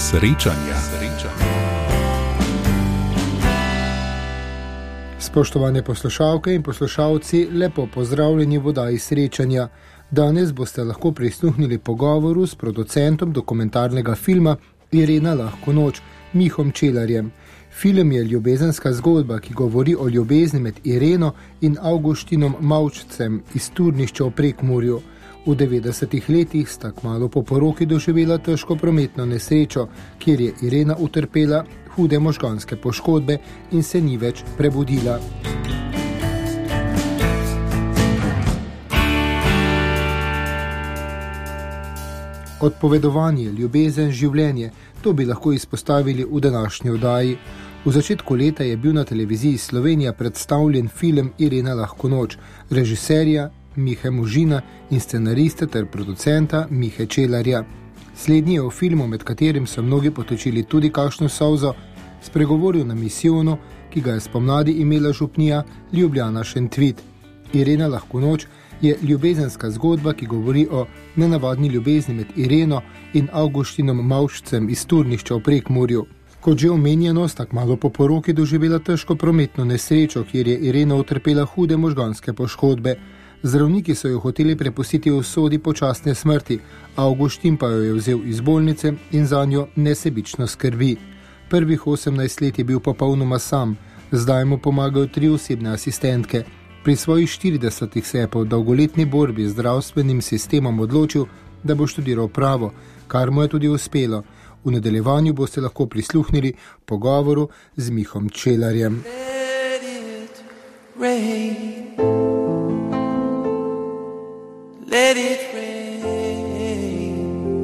Srečanja. Spoštovane poslušalke in poslušalci, lepo pozdravljeni v oddaji Srečanja. Danes boste lahko prisluhnili pogovoru s producentom dokumentarnega filma Irena lahko noč, Mihom Čelarjem. Film je ljubezenska zgodba, ki govori o ljubezni med Ireno in Avguštinom Mavčcem iz Turnišča v Prekmurju. V 90-ih letih sta kmalu po poroki doživela težko prometno nesrečo, kjer je Irena utrpela hude možganske poškodbe in se ni več prebudila. Odpovedovanje, ljubezen, življenje, to bi lahko izpostavili v današnji oddaji. V začetku leta je bil na televiziji Slovenija predstavljen film Irena lahko noč, režiserja Mihe Možina in scenarista ter producenta Mihe Čelarja. Slednji je o filmu, med katerim so mnogi potočili tudi kakšno solzo, spregovoril na misijonu, ki ga je spomladi imela župnija Ljubljana Šentvid. Irena lahko noč je ljubezenska zgodba, ki govori o nenavadni ljubezni med Ireno in Avguštinom Mavčcem iz Turnišča v Prekmurju. Kot že omenjeno, sta kmalu po poroki doživela težko prometno nesrečo, kjer je Irena utrpela hude možganske poškodbe. Zdravniki so jo hoteli prepustiti v usodi počasne smrti, Avguštin pa jo je vzel iz bolnice in zanjo nesebično skrbi. Prvih 18 let je bil popolnoma sam, zdaj mu pomagajo 3 osebne asistentke. Pri svojih 40 se je po dolgoletni borbi z zdravstvenim sistemom odločil, da bo študiral pravo, kar mu je tudi uspelo. V nadaljevanju boste lahko prisluhnili pogovoru z Mihom Čelarjem. Let it rain.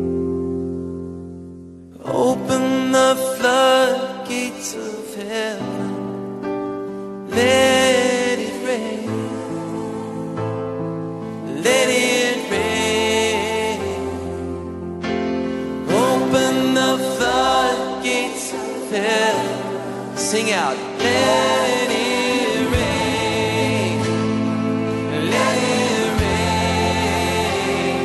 Open the floodgates of heaven. Let it rain. Let it rain. Open the floodgates of heaven. Sing out. Let it rain. Let it rain.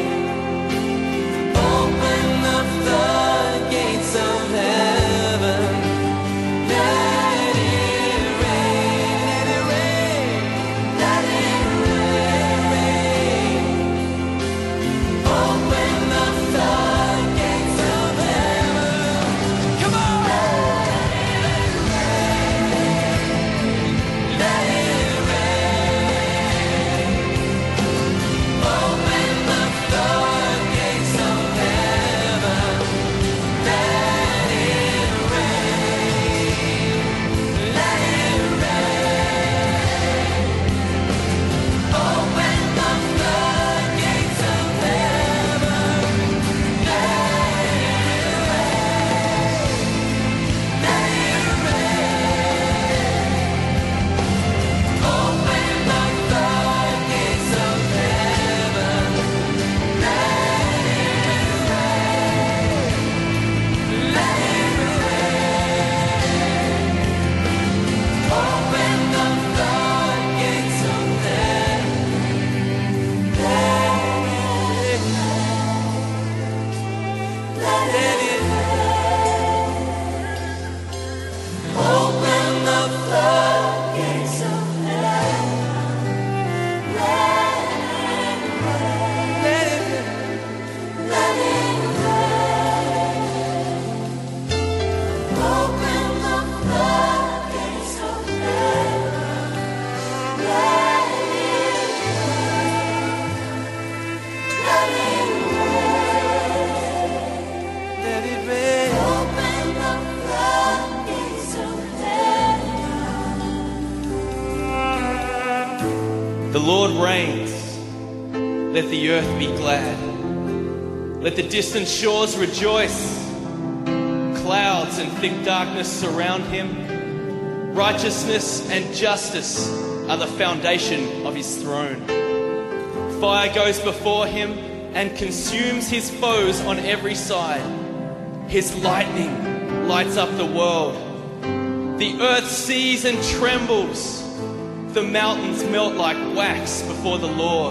Open the floodgates of heaven. Let it rain. Let it rain. Let it rain. Open the floodgates of heaven. Come on. Let it rain. Let it rain. Open the floodgates of heaven. Let it rain. Let it rain. Open the floodgates of heaven. Let it rain. Let it rain. Open the floodgates of heaven. Let it rain. Let it rain. Open the floodgates of heaven. Let it rain. Open the floodgates of heaven. Let it rain. Let it rain. Open the floodgates of heaven. Let it rain. Let it rain. Let it rain. Open the floodgates of heaven. The Lord reigns. Let the earth be glad. Let the distant shores rejoice. Clouds and thick darkness surround him. Righteousness and justice are the foundation of his throne. Fire goes before him and consumes his foes on every side. His lightning lights up the world. The earth sees and trembles. The mountains melt like wax before the Lord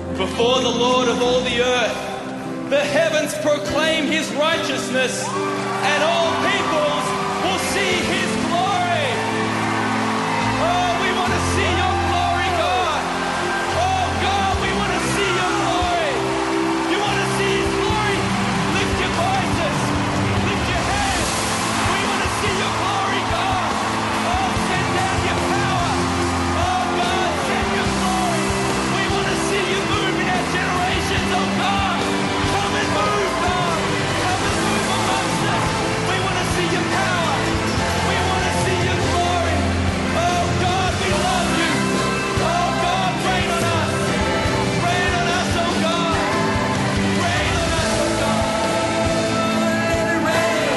of all the earth. The heavens proclaim his righteousness, and all peoples will see his glory. Oh, we want to see your glory, God. Oh, God, we want to see your glory. You want to see his glory? Lift your voices. Lift your hands. We want to see your glory, God. Oh, send down your power. Oh, God, send your glory. We want to see you move in our generations, oh, God. Come and move, God. Come and move amongst us. We want to see your power. We want to see your glory. Oh, God, we love you. Oh, God, rain on us. Rain on us, oh, God. Rain on us, oh, God. Let it rain.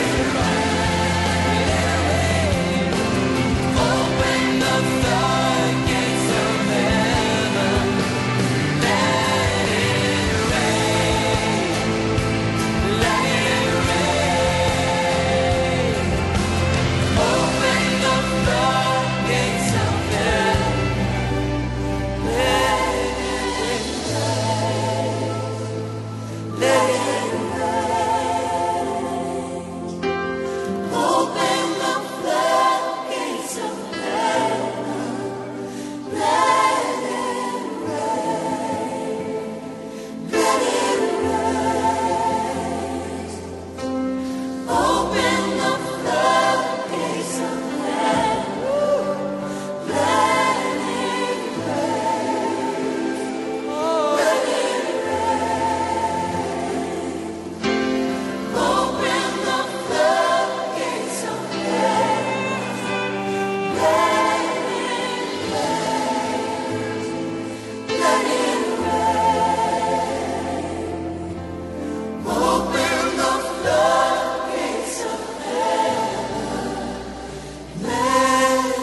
Open the floodgates of heaven. Let it rain. Let it rain. Open the floodgates of heaven. Let it rain. Let it rain. Open the floodgates of heaven. Let it rain. Let it rain. Open the floodgates of heaven. Let it rain. Let it rain. Open the floodgates of heaven. Let it rain. Let it rain. Open the floodgates of heaven. Let it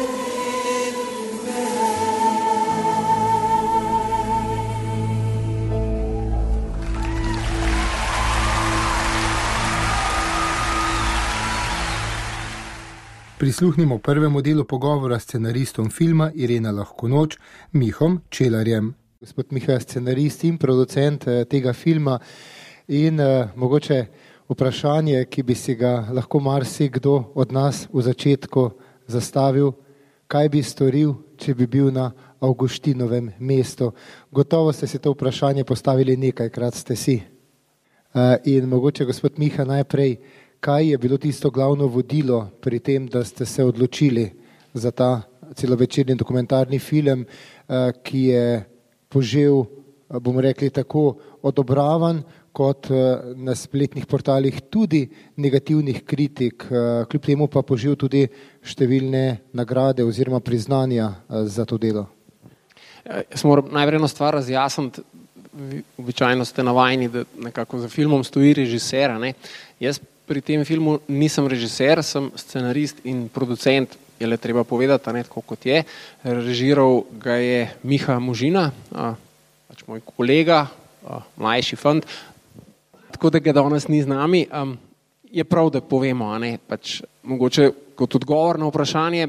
Prisluhnimo prvemu delu pogovora s scenaristom filma Irena Lahkonoč, Mihom Čelarjem. Gospod Miha je scenarist in producent tega filma in mogoče vprašanje, ki bi si ga lahko marsikdo od nas v začetku zastavil, kaj bi storil, če bi bil na Avguštinovem mestu. Gotovo ste si to vprašanje postavili nekajkrat, ste si. In mogoče, gospod Miha, najprej, kaj je bilo tisto glavno vodilo pri tem, da ste se odločili za ta celovečerni dokumentarni film, ki je požel, bomo rekli tako, odobravan, kot na spletnih portalih tudi negativnih kritik, kljub temu pa požel tudi številne nagrade oziroma priznanja za to delo. Jaz moram najprej eno stvar razjasniti. Običajno ste navajeni, da nekako za filmom stoji režiser. Jaz pri tem filmu nisem režiser, sem scenarist in producent, je le treba povedati, tako kot je. Režiral ga je Miha Možina, pač moj kolega, mlajši fant, tako da ga danes ni z nami. Je prav, da povemo, pač mogoče kot odgovor na vprašanje,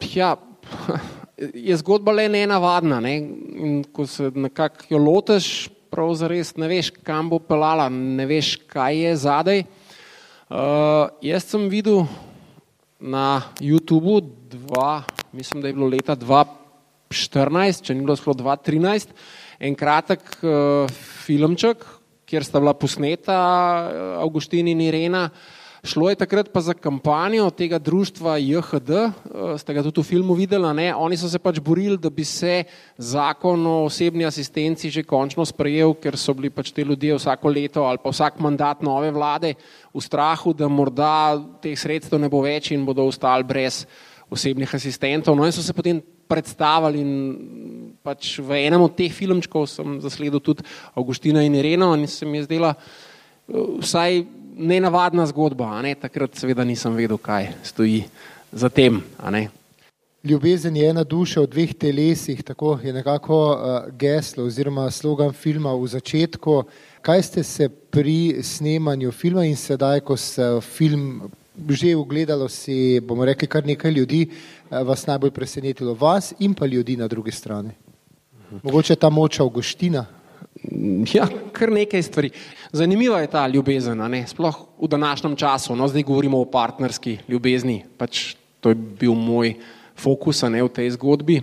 je zgodba le nenavadna, in ko se nekako jo loteš, prav zares ne veš, kam bo pelala, ne veš, kaj je zadaj. Jaz sem videl na YouTubeu mislim, da je bilo leta 2014, če ni bilo skoro 2013, en kratek filmček, kjer sta bila posneta Avguštin in Irena. Šlo je takrat pa za kampanjo tega društva JHD, ste ga tudi v filmu videli, oni so se pač borili, da bi se zakon o osebni asistenci že končno sprejel, ker so bili pač te ljudje vsako leto ali pa vsak mandat nove vlade v strahu, da morda teh sredstev ne bo več in bodo ostali brez osebnih asistentov. In so se potem predstavili in pač v enem od teh filmčkov sem zasledil tudi Avguština in Ireno in se mi je zdela vsaj nenavadna zgodba. Takrat seveda nisem vedel, kaj stoji za tem. Ljubezen je ena duša v dveh telesih, tako je nekako geslo oziroma slogan filma v začetku. Kaj ste se pri snemanju filma in sedaj, ko se film že ugledalo si, bomo rekli, kar nekaj ljudi, vas najbolj presenetilo, vas in pa ljudi na drugi strani? Mogoče ta moč Avguština? Ja, kar nekaj stvari. Zanimiva je ta ljubezen, a ne? Sploh v današnjem času, no, zdaj govorimo o partnerski ljubezni, pač to je bil moj fokus, a ne, v tej zgodbi.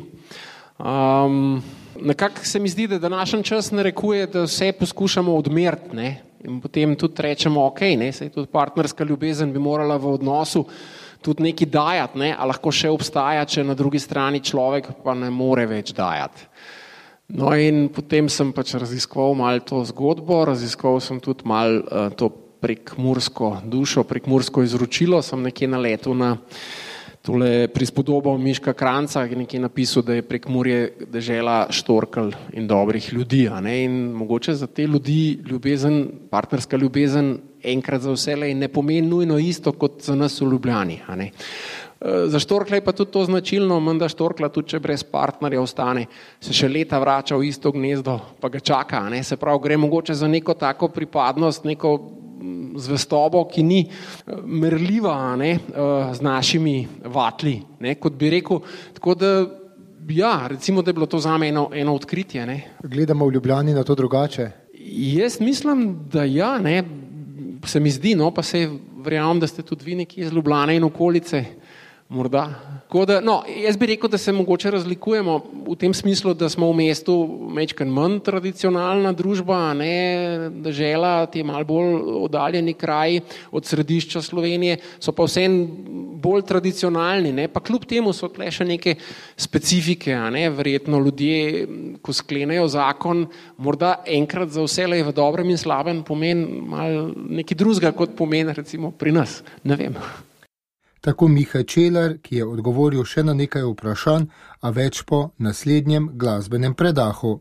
Nekako se mi zdi, da današnji čas narekuje, da vse poskušamo odmeriti, ne? In potem tudi rečemo, ok, ne, saj tudi partnerska ljubezen bi morala v odnosu tudi nekaj dajati, ne? A lahko še obstaja, če na drugi strani človek pa ne more več dajati. No in potem sem pač raziskoval malo to zgodbo, raziskoval sem tudi malo to prekmursko dušo, prekmursko izročilo, sem nekje naletel na tole prispodobo Miška Kranjca, ki je nekje napisal, da je Prekmurje dežela štorkelj in dobrih ljudi, a ne? In mogoče za te ljudi ljubezen, partnerska ljubezen enkrat za vselej ne pomeni nujno isto kot za nas v Ljubljani, a ne? Za štorklja je pa tudi to značilno, menda štorkla tudi, če brez partnerja ostane, se še leta vrača v isto gnezdo, pa ga čaka, a ne? Se pravi, gre mogoče za neko tako pripadnost, neko zvestobo, ki ni merljiva, ne, z našimi vatli, ne, kot bi rekel. Tako da, ja, recimo, da je bilo to zame eno odkritje. Ne. Gledamo v Ljubljani na to drugače? Jaz mislim, da ja, ne, se mi zdi, no, pa se verjamem, da ste tudi vi nekje iz Ljubljane in okolice, morda. Tako da, no, jaz bi rekel, da se mogoče razlikujemo v tem smislu, da smo v mestu majčkeno manj tradicionalna družba, ne, dežela, ti malo bolj oddaljeni kraji od središča Slovenije, so pa vseeno bolj tradicionalni, ne, pa kljub temu so tle še neke specifike, a ne, verjetno ljudje, ko sklenejo zakon, morda enkrat za vselej v dobrem in slabem pomeni malo nekaj drugega, kot pomeni recimo pri nas, ne vem. Tako Miha Čelar, ki je odgovoril še na nekaj vprašanj, a več po naslednjem glasbenem predahu.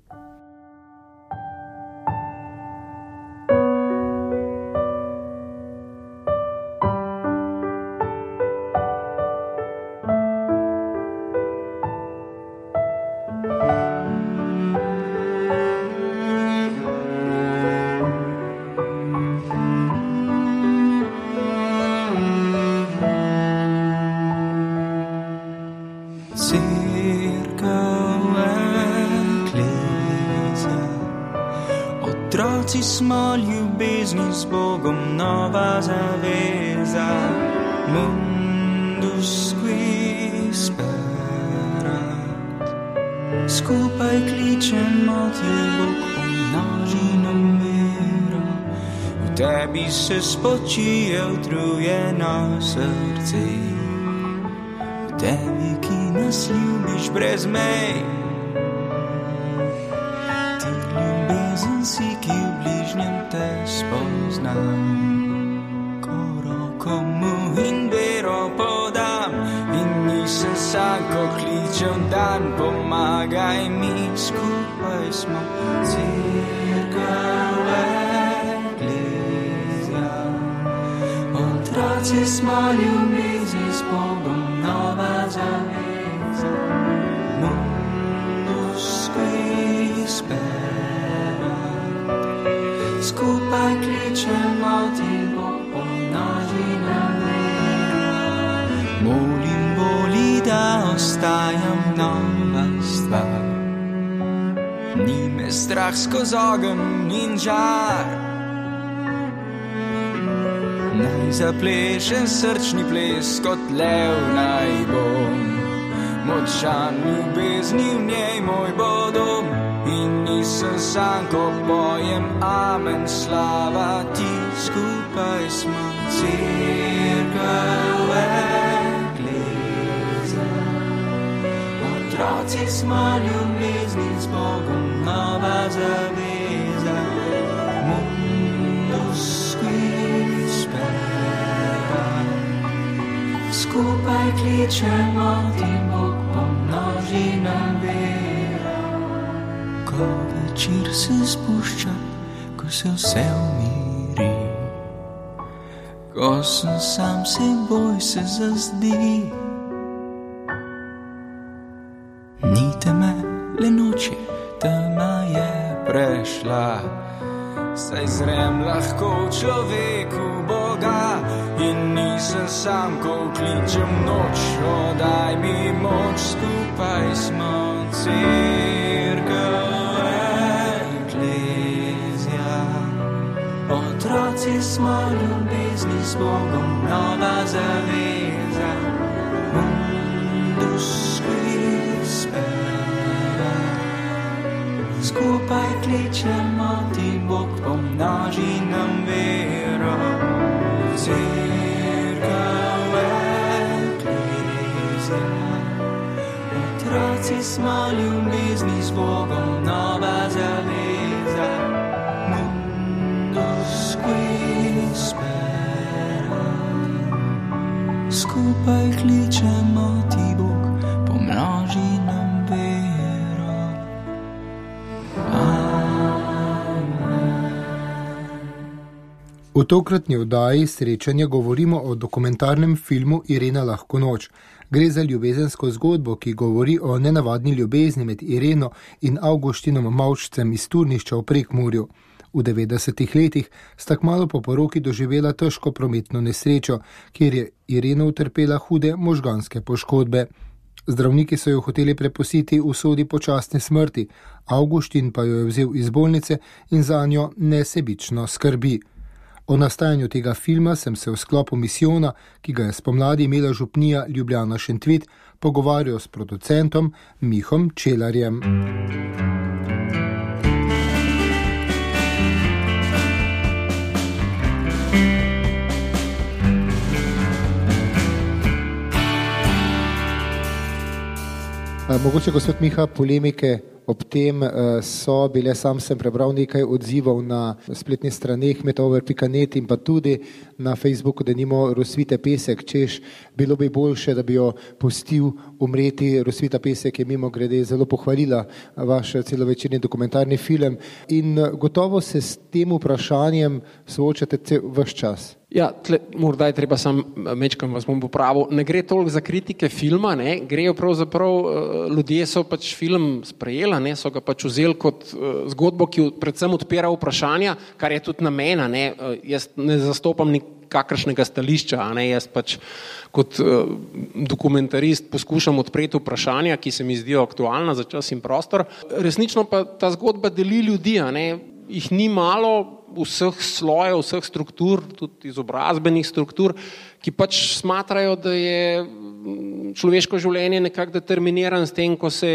Otroci smo ljubezni z Bogom, nova zaveza. Mundus qui sperat. Skupaj kličemo ti, Bog, pomnoži nam vero. V tebi se spočije utrujeno srce. V tebi, ki nas ljubiš brez mej. Si, ki v bližnjem te spoznam, ko roko mu in vero podam, in nisem sam, ko kličem dan, pomagaj mi, skupaj smo cerkev eklezija. Otroci smo ljubezni z Bogom, nova zaveza. Mundus qui sperat. Skupaj kličemo ti, Bog, pomnoži nam vero. Molim, boli, da ostajam nova stvar. Ni me strah skozi ogenj in žar. Naj zaplešem srčni ples kot lev naj bom. Močan ljubezni v njej moj bo dom. In nisem sam, ko pojem amen, slava ti, skupaj smo cerkev eklezija. Otroci smo ljubezni z Bogom, nova zaveza. Mundus qui sperat. Skupaj kličemo ti, Bog, pomnoži nam vero. Ko večer se spušča, ko se vse umiri, ko sem sam seboj se zazdi. Ni teme, le noči, tema je prešla, saj zrem lahko človeku Boga. In nisem sam, ko kličem noč, daj mi moč, skupaj smo cerkev eklezija. Otroci smo ljubezni s Bogom, nova zaveza. Mundus qui spera. Skupaj kličemo ti, Bog, pomnoži nam vero. Cerkev eklezija. Otroci smo ljubezni s Bogom, nova zaveza. Mundus qui spera. Skupaj kličemo ti, Bog, pomnoži nam vero. V tokratni oddaji srečanja govorimo o dokumentarnem filmu Irena lahko noč. Gre za ljubezensko zgodbo, ki govori o nenavadni ljubezni med Ireno in Avguštinom Mavčcem iz Turnišča v Prekmurju. V 90-ih letih sta kmalu po poroki doživela težko prometno nesrečo, kjer je Irena utrpela hude možganske poškodbe. Zdravniki so jo hoteli prepustiti usodi počasne smrti, Avguštin pa jo je vzel iz bolnice in zanjo nesebično skrbi. O nastajanju tega filma sem se v sklopu misijona, ki ga je spomladi imela župnija Ljubljana Šentvid, pogovarjal s producentom Mihom Čelarjem. Mogoče, gospod Miha, polemike ob tem so bile, sam sem prebral nekaj odzivov na spletnih straneh metover.net in pa tudi na Facebooku, da nimo Rosvita Pesek, češ bilo bi boljše, da bi jo pustil umreti. Rosvita Pesek je mimo grede zelo pohvalila vaš celovečerni dokumentarni film in gotovo se s tem vprašanjem soočate vse čas. Ja, morda je treba sam mečkam vas bom popravil. Ne gre toliko za kritike filma, ne, grejo pravzaprav, ljudje so pač film sprejela, ne, so ga pač vzeli kot zgodbo, ki predvsem odpira vprašanja, kar je tudi namena, ne. Jaz ne zastopam nikakršnega stališča, ne, jaz pač kot dokumentarist poskušam odpreti vprašanja, ki se mi zdijo aktualna za čas in prostor. Resnično pa ta zgodba deli ljudi, ne, jih ni malo, vseh slojev, vseh struktur, tudi izobrazbenih struktur, ki pač smatrajo, da je človeško življenje nekako determiniran s tem, ko se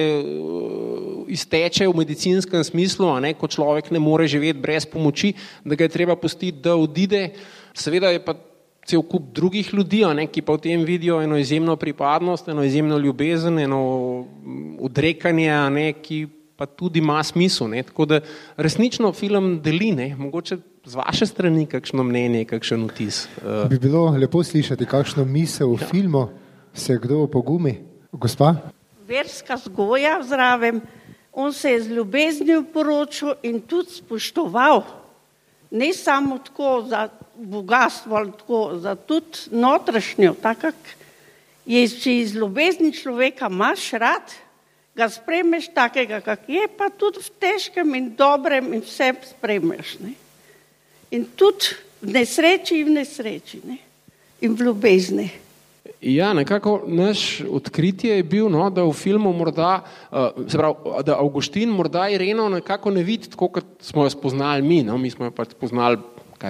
izteče v medicinskem smislu, a ne, ko človek ne more živeti brez pomoči, da ga je treba pustiti, da odide. Seveda je pa cel kup drugih ljudi, a ne, ki pa v tem vidijo eno izjemno pripadnost, eno izjemno ljubezen, eno odrekanje, a ne, ki pa tudi ima smisel, ne, tako da resnično film deli, ne, mogoče z vaše strani kakšno mnenje, kakšen vtis. Bi bilo lepo slišati kakšno misel v filmu, se kdo opogumi? Gospa? Verska vzgoja zraven, on se je z ljubeznijo poročil in tudi spoštoval, ne samo tako za bogatstvo, ali tako, za tudi notrašnjo, tako je, če iz ljubezni človeka imaš rad, ga spremeš takega, kak je, pa tudi v težkem in dobrem in vse spremeš. Ne? In tudi v nesreči, ne? In v ljubezni. Ja, nekako naš odkritje je bil, no, da v filmu morda, se pravi, da Avguštin morda Ireno nekako ne vidi tako, kot smo jo spoznali mi, no? Mi smo jo pač spoznali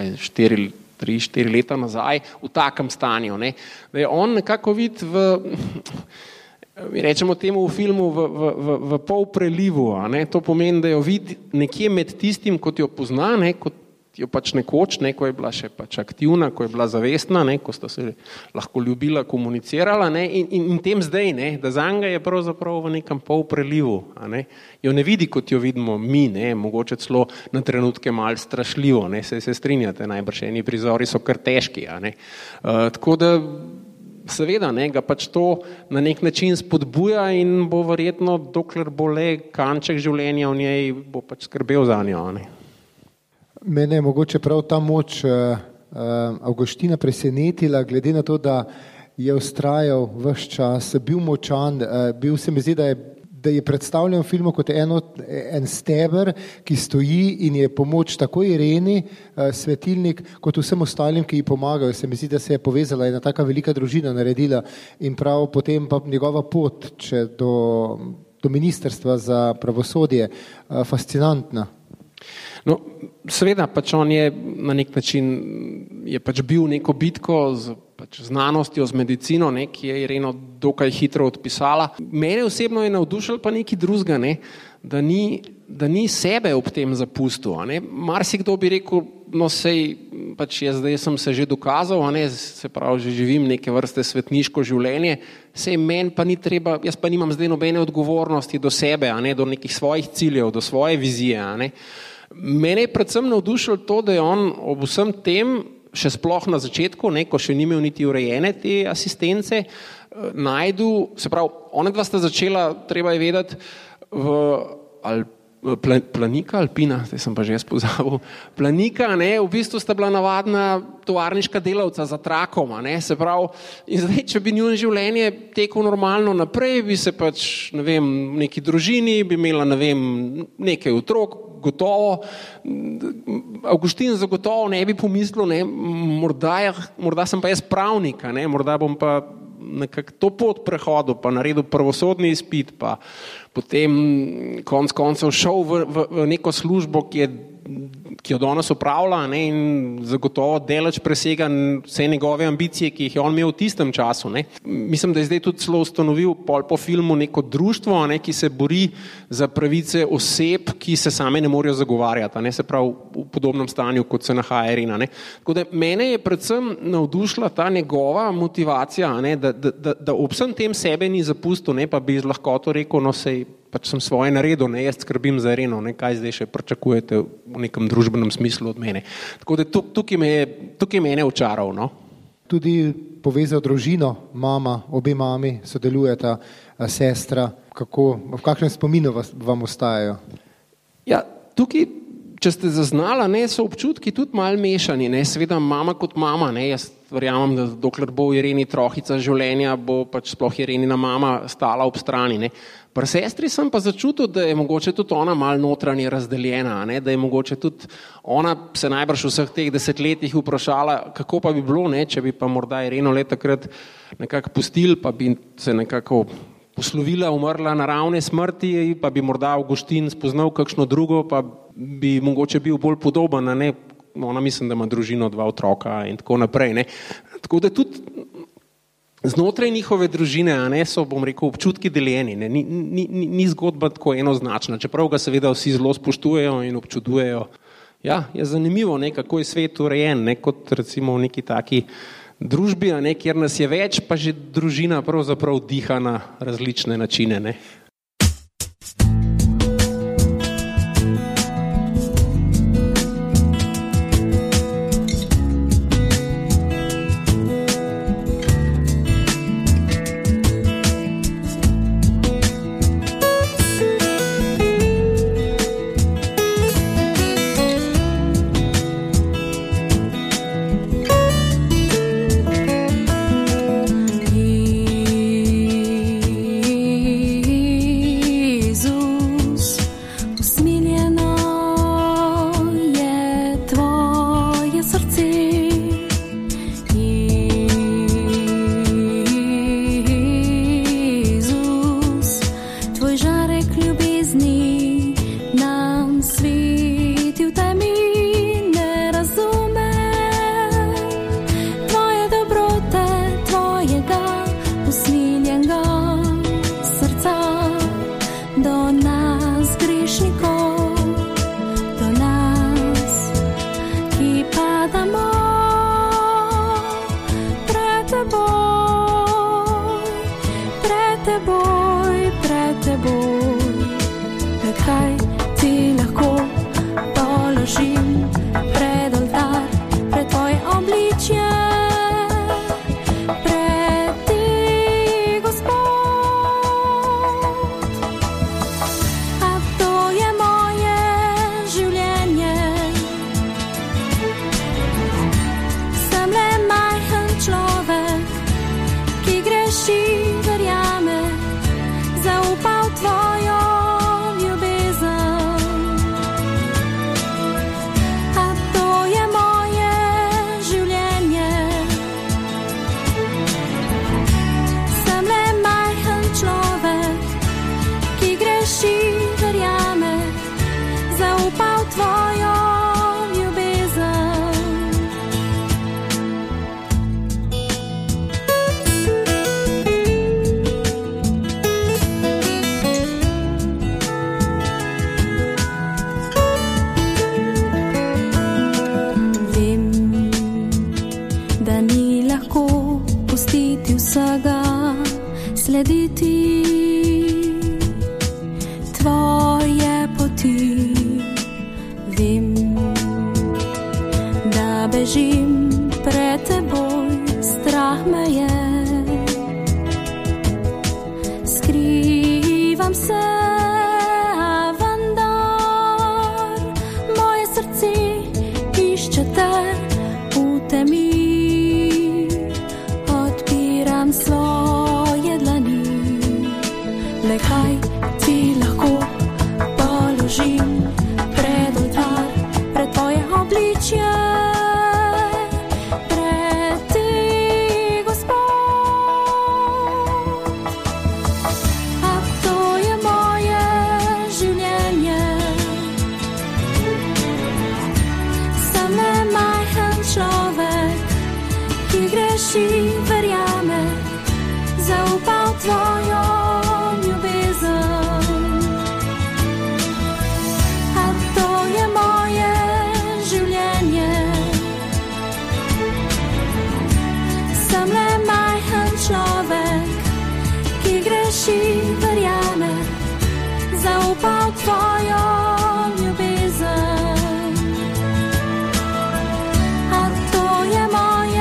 3-4 leta nazaj v takem stanju, ne? Da je on nekako vidi mi rečemo temu v filmu v pol prelivu, a ne, to pomeni, da jo vidi nekje med tistim, kot jo pozna, ne, kot jo pač nekoč, ne, ko je bila še pač aktivna, ko je bila zavestna, ne, ko sta se lahko ljubila, komunicirala, ne, in tem zdaj, ne, da zanga je pravzaprav v nekem pol prelivu, a ne, jo ne vidi, kot jo vidimo mi, ne, mogoče celo na trenutke malo strašljivo, ne, se strinjate, najbrž eni prizori so kar težki, a ne, tako da seveda, ne, ga pač to na nek način spodbuja in bo verjetno, dokler bo le kanček življenja v njej, bo pač skrbel za njo. Ne. Mene je mogoče prav ta moč Avguština presenetila, glede na to, da je vztrajal ves čas, bil močan, se mi zdi, da je predstavljen v filmu kot en steber, ki stoji in je pomoč tako Ireni, svetilnik, kot vsem ostalim, ki ji pomagajo. Se mi zdi, da se je povezala ena taka velika družina naredila in prav potem pa njegova pot do ministrstva za pravosodje fascinantna. No, seveda, pač on je na nek način je pač bil neko bitko z pač znanostjo, z medicino, ne, ki je Ireno dokaj hitro odpisala. Mene osebno je navdušilo pa nekaj drugega, ne, da ni sebe ob tem zapustil. Marsikdo bi rekel, no sej, pač zdaj sem se že dokazal, se pravi, že živim neke vrste svetniško življenje, sej meni pa ni treba, jaz pa nimam zdaj nobene odgovornosti do sebe, do nekih svojih ciljev, do svoje vizije. Mene je predvsem navdušilo to, da je on ob vsem tem, še sploh na začetku, ko še ni imel niti urejene te asistence, najdu, se pravi, ona dva sta začela, treba je vedeti, Planika, Alpina, zdaj sem pa že pozabil, Planika, v bistvu sta bila navadna tovarniška delavca za trakom, se pravi, in zdaj, če bi njun življenje tekel normalno naprej, bi se pač, ne vem, v neki družini, bi imela, ne vem, nekaj otrok, gotovo, Avguštin zagotovo ne bi pomislil, morda sem pa jaz pravnik, morda bom pa nekako to pot prehodil, pa naredil prvosodni izpit, pa potem konec koncev šel v neko službo, ki jo danes upravlja, in zagotovo deleč presega vse njegove ambicije, ki jih je on imel v tistem času. Mislim, da je zdaj tudi celo ustanovil po filmu neko društvo, ki se bori za pravice oseb, ki se same ne morejo zagovarjati, se pravi v podobnem stanju, kot se nahaja Irena. Tako da mene je predvsem navdušila ta njegova motivacija, da ob vsem tem sebe ni zapustil, pa bi z lahkoto rekel, no sej pač sem svoje naredil, jaz skrbim za Ireno, kaj zdaj še pričakujete v nekem družbenem smislu od mene. Tako da tukaj mene očaral. Tudi povezal družino, mama, obe mami sodelujeta, sestra, v kakšnem spominu vam ostajajo? Ja, tukaj, če ste zaznala, so občutki tudi malo mešani, seveda mama kot mama, jaz verjamem, da dokler bo Ireni trohica življenja, bo pač sploh Irenina mama stala ob strani. Pri sestri sem pa začutil, da je mogoče tudi ona malo notranje razdeljena, da je mogoče tudi ona se najbrž v vseh teh desetletjih vprašala, kako pa bi bilo, če bi pa morda Ireno takrat nekako pustili, pa bi se nekako poslovila, umrla naravne smrti, pa bi morda Avguštin spoznal kakšno drugo, pa bi mogoče bil bolj podoben, ona mislim, da ima družino, 2 otroka in tako naprej. Tako da tudi znotraj njihove družine so, bom rekel, občutki deljeni. Ni zgodba tako enoznačna, čeprav ga seveda vsi zelo spoštujejo in občudujejo. Ja, je zanimivo, kako je svet urejen, kot recimo v neki taki družbi, kjer nas je več, pa že družina pravzaprav diha na različne načine. vsega slediti tvoje poti. Vem, da bežim pred teboj, strah me je. Skrivam se, a vendar moje srce išče te v temi. Odpiram svoje dlani, le kaj ti lahko položim pred oltar, pred tvoje obličje. Verjame, zaupal tvojo ljubezen. A to je moje življenje. Sem le majhen človek, ki greši, verjame, zaupal tvojo ljubezen. A to je moje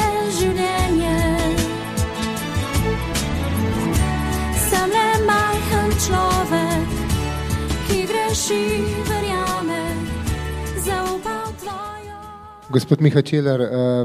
človek, ki greši, verjame, zaupal tvojo. Gospod Miha Čeler,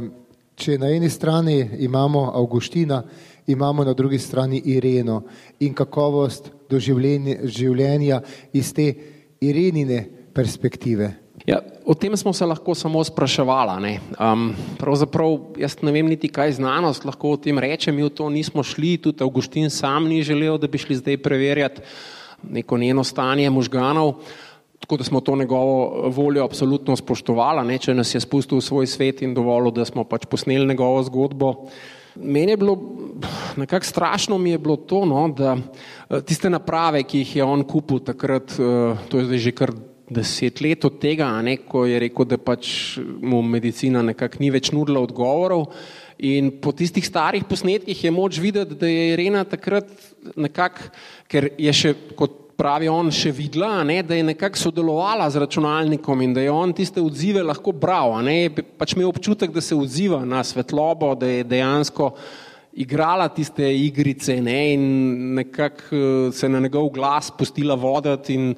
če na eni strani imamo Avguština, imamo na drugi strani Ireno in kakovost življenja iz te Irenine perspektive. Ja, o tem smo se lahko samo spraševali. Pravzaprav jaz ne vem niti kaj znanost lahko o tem reče, mi v to nismo šli, tudi Avguštin sam ni želel, da bi šli zdaj preverjati neko njeno stanje možganov, tako da smo to njegovo voljo absolutno spoštovali, če nas je spustil v svoj svet in dovolil, da smo pač posneli njegovo zgodbo. Meni je bilo, nekako strašno mi je bilo to, da tiste naprave, ki jih je on kupil takrat, to je zdaj že kar 10 let od tega, ko je rekel, da pač mu medicina nekako ni več nudila odgovorov, in po tistih starih posnetkih je moč videti, da je Irena takrat nekako, ker je še, kot pravi on, še videla, da je nekako sodelovala z računalnikom in da je on tiste odzive lahko bral, pač imel občutek, da se odziva na svetlobo, da je dejansko igrala tiste igrice in nekako se na njegov glas pustila voditi in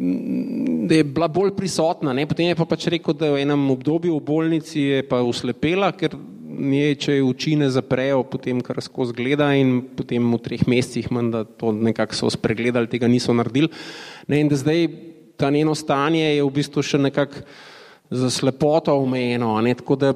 da je bila bolj prisotna. Potem je pa pač rekel, da v enem obdobju v bolnici je pa uslepela, ker nje, če oči ne zaprejo, potem kar skozi gleda in potem v 3 mesecih menda to nekako so spregledali, tega niso naredili. In da zdaj ta njeno stanje je v bistvu še nekako za slepoto omejeno, tako da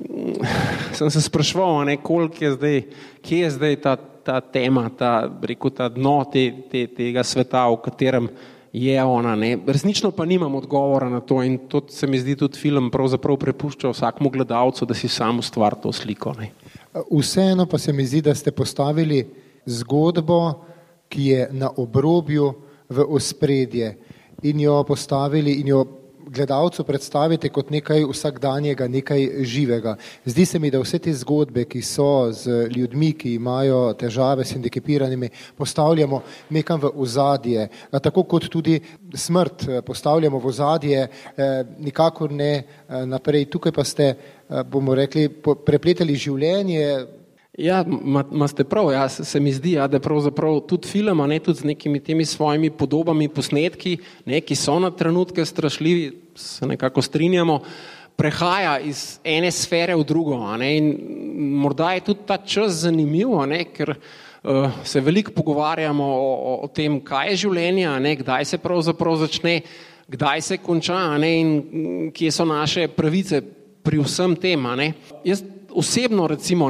sem se spraševal, koliko je zdaj, kje je zdaj ta tema, ta dno tega sveta, v katerem je ona. Resnično pa nimam odgovora na to in to se mi zdi tudi film pravzaprav prepušča vsakmu gledalcu, da si sam ustvari to sliko. Vseeno pa se mi zdi, da ste postavili zgodbo, ki je na obrobju v ospredje in jo postavili in jo gledalcu predstavite kot nekaj vsakdanjega, nekaj živega. Zdi se mi, da vse te zgodbe, ki so z ljudmi, ki imajo težave s hendikepiranimi, postavljamo nekam v ozadje, tako kot tudi smrt postavljamo v ozadje, nikakor ne naprej. Tukaj pa ste, bomo rekli, prepletali življenje. Ja, imate prav, se mi zdi, da pravzaprav tudi film, tudi z nekimi temi svojimi podobami, posnetki, ki so na trenutke strašljivi, se nekako strinjamo, prehaja iz ene sfere v drugo. In morda je tudi ta čas zanimiv, ker se veliko pogovarjamo o tem, kaj je življenje, kdaj se pravzaprav začne, kdaj se konča in kje so naše pravice pri vsem tem. Jaz osebno recimo,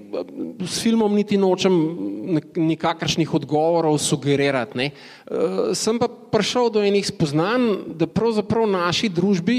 s filmom niti nočem nikakršnih odgovorov sugerirati. Sem pa prišel do enih spoznanj, da pravzaprav v naši družbi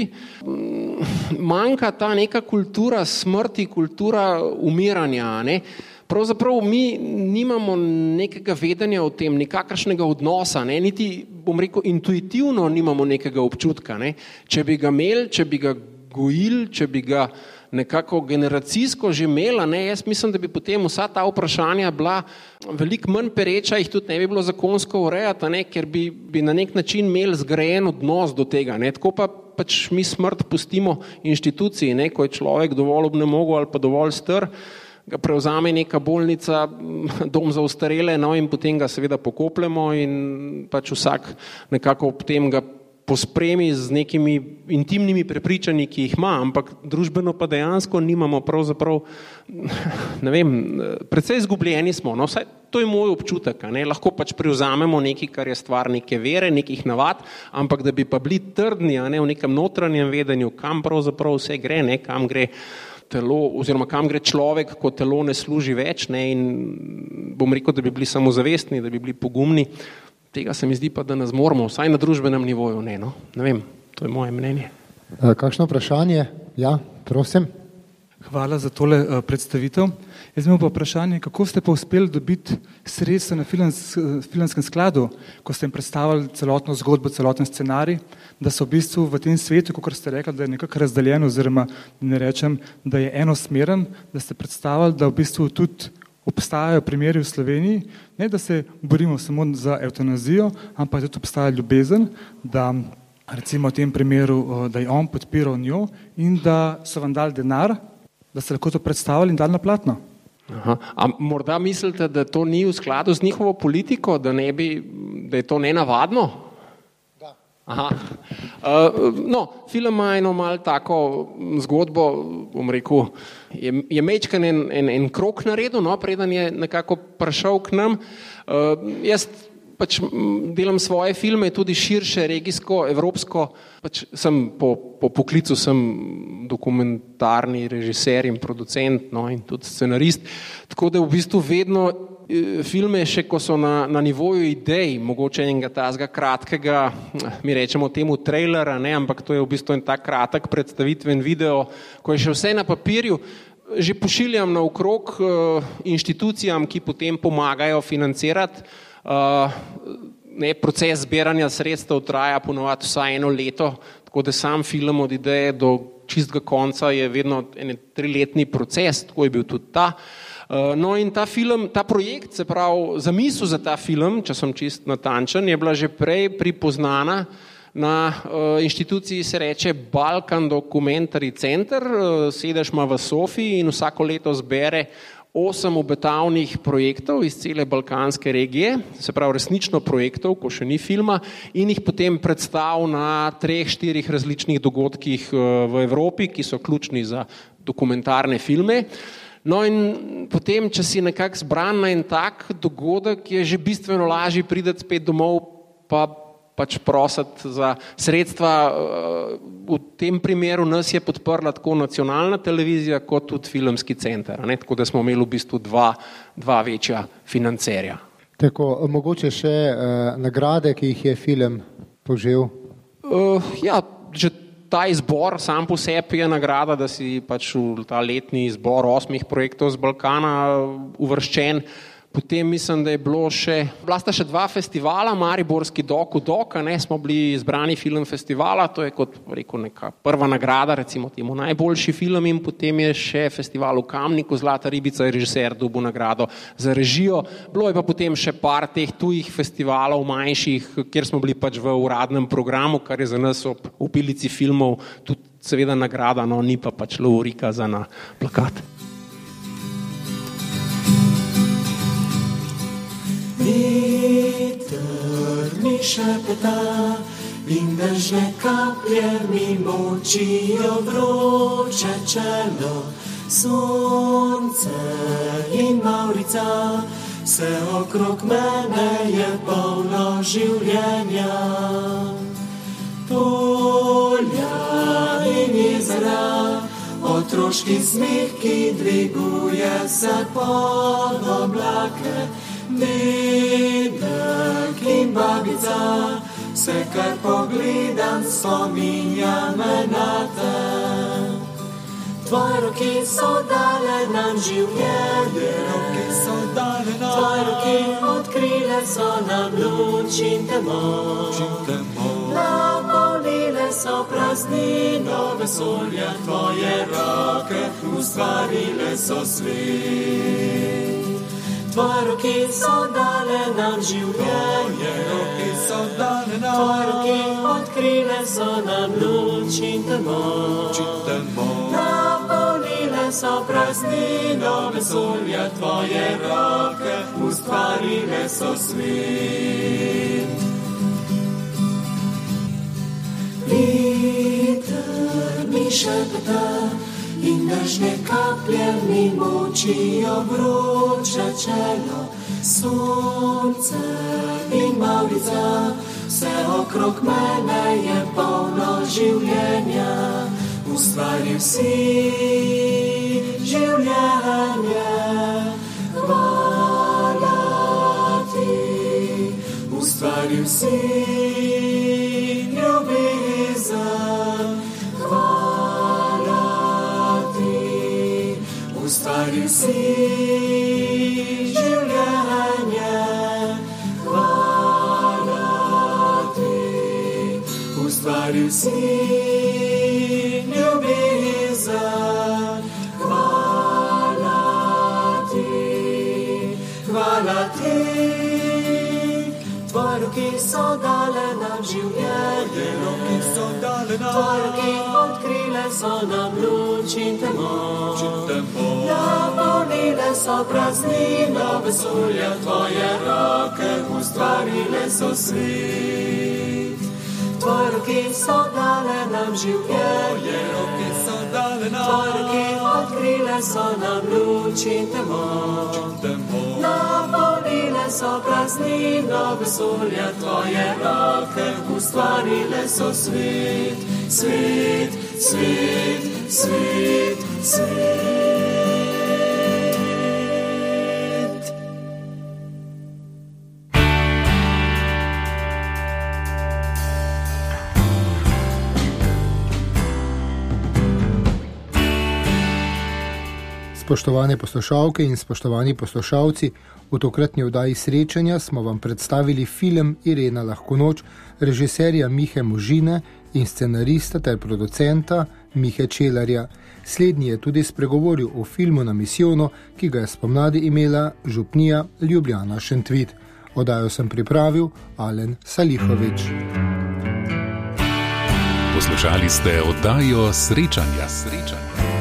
manjka ta neka kultura smrti, kultura umiranja. Pravzaprav mi nimamo nekega vedenja o tem, nikakršnega odnosa, niti, bom rekel, intuitivno nimamo nekega občutka. Če bi ga imeli, če bi ga gojili, če bi ga nekako generacijsko že imela, ne, jaz mislim, da bi potem vsa ta vprašanja bila veliko manj pereča, jih tudi ne bi bilo zakonsko urejati, ne, ker bi na nek način imeli zgrajen odnos do tega, ne, tako pa pač mi smrt pustimo inštituciji, ne, ko je človek dovolj obnemogel ali pa dovolj star, ga prevzame neka bolnica, dom za ostarele, no, in potem ga seveda pokopljemo in pač vsak nekako ob tem ga pospremi z nekimi intimnimi prepričanji, ki jih ima, ampak družbeno pa dejansko nimamo pravzaprav, ne vem, precej izgubljeni smo, no, vsaj to je moj občutek, ne, lahko pač prevzamemo nekaj, kar je stvar neke vere, nekih navad, ampak da bi pa bili trdni, ne, v nekem notranjem vedenju, kam pravzaprav vse gre, ne, kam gre telo, oziroma kam gre človek, ko telo ne služi več, ne, in bom rekel, da bi bili samozavestni, da bi bili pogumni. Tega se mi zdi pa, da ne zmoremo, vsaj na družbenem nivoju, ne, no, ne vem, to je moje mnenje. Kakšno vprašanje? Ja, prosim. Hvala za tole predstavitev. Jaz imam pa vprašanje, kako ste pa uspeli dobiti sredstva na filmskem skladu, ko ste jim predstavili celotno zgodbo, celoten scenarij, da so v bistvu v tem svetu, kot ste rekli, da je nekako razdeljen, oziroma ne rečem, da je enosmeren, da ste predstavili, da v bistvu tudi obstajajo primeri v Sloveniji, ne da se borimo samo za evtanazijo, ampak da tudi obstaja ljubezen, da recimo v tem primeru, da je on podpiral njo in da so vam dali denar, da ste lahko to predstavili in dali na platno. Aha. A morda mislite, da to ni v skladu z njihovo politiko, da je to nenavadno? Aha. No, film ima eno malo tako zgodbo, bom rekel, je mečkan en krog naredil, no, preden je nekako prišel k nam. Jaz pač delam svoje filme tudi širše, regijsko, evropsko, pač sem po poklicu sem dokumentarni režiser in producent, no, in tudi scenarist, tako da v bistvu vedno filme, še ko so na nivoju idej, mogoče enega tazga kratkega, mi rečemo temu trailera, ne, ampak to je v bistvu en tak kratek predstavitven video, ko je še vse na papirju, že pošiljam naokrog inštitucijam, ki potem pomagajo financirati. Proces zbiranja sredstev traja ponovadi vsaj 1 leto, tako da sam film od ideje do čistega konca je vedno en 3-letni proces, tako je bil tudi ta. No in ta film, ta projekt, se pravi zamisel za ta film, če sem čist natančen, je bila že prej pripoznana na inštituciji, se reče Balkan Documentary Center, sedež ima v Sofiji in vsako leto zbere 8 obetavnih projektov iz cele balkanske regije, se pravi resnično projektov, ko še ni filma, in jih potem predstav na 3-4 različnih dogodkih v Evropi, ki so ključni za dokumentarne filme. No in potem, če si nekako zbran na en tak dogodek, je že bistveno lažje priti spet domov, pa pač prositi za sredstva. V tem primeru nas je podprla tako nacionalna televizija, kot tudi filmski center, ne? Tako da smo imeli v bistvu dva večja financerja. Tako, mogoče še nagrade, ki jih je film požel? Ja, že ta izbor sam po sebi je nagrada, da si pač v ta letni izbor 8 projektov z Balkana uvrščen. Potem mislim, da je bila sta še 2 festivala, Mariborski Dok, ne, smo bili izbrani film festivala, to je kot rekel neka prva nagrada, recimo temu najboljši film, in potem je še festival v Kamniku, Zlata ribica, režiser dobil nagrado za režijo. Bilo je pa potem še par teh tujih festivalov, manjših, kjer smo bili pač v uradnem programu, kar je za nas ob opilici filmov tudi seveda nagrada, no ni pa pač lovorika za na plakat. Viter mi šepeta in dežne kaplje mi močijo vroče čelo. Sonce in mavrica, vse okrog mene je polno življenja. Polja in jezera, otroški smeh, ki dviguje se pod oblake. Dedek in babica, vse kar pogledam, spominja me na te. Tvoje roke so dale nam življenje, tvoje roke odkrile so nam luč in temo. Napolile so praznino vesolja, tvoje roke ustvarile so svet. Tvoje roke so dale nam življenje, tvoje roke odkrile so nam luč in temo. Napolnile so praznino vesolja, tvoje roke ustvarile so svet. Veter mi šepeta in dežne kaplje mi močijo vroče čelo. Sonce in mavrica, vse okrog mene je polno življenja. Ustvaril si življenje, hvala ti. Ustvaril si ljubezen, hvala ti. Ustvaril si življenje, hvala ti. Ustvaril si ljubezen, hvala ti. Hvala ti. Tvoje roke so dale nam življenje, tvoje roke odkrile so nam luč in temo. Napolnile so praznino vesolja, tvoje roke ustvarile so svet. Tvoje roke so dale nam življenje, tvoje roke odkrile so nam luč in temo. Napolnile so praznino vesolja, tvoje roke ustvarile so svet, svet, svet, svet, svet. Spoštovane poslušalke in spoštovani poslušalci, v tokratni oddaji Srečanja smo vam predstavili film Irena Lahko noč, režiserja Mihe Možine in scenarista ter producenta Mihe Čelarja. Slednji je tudi spregovoril o filmu Na misijonu, ki ga je spomladi imela župnija Ljubljana Šentvid. Oddajo sem pripravil Alen Salihovič. Poslušali ste oddajo Srečanja.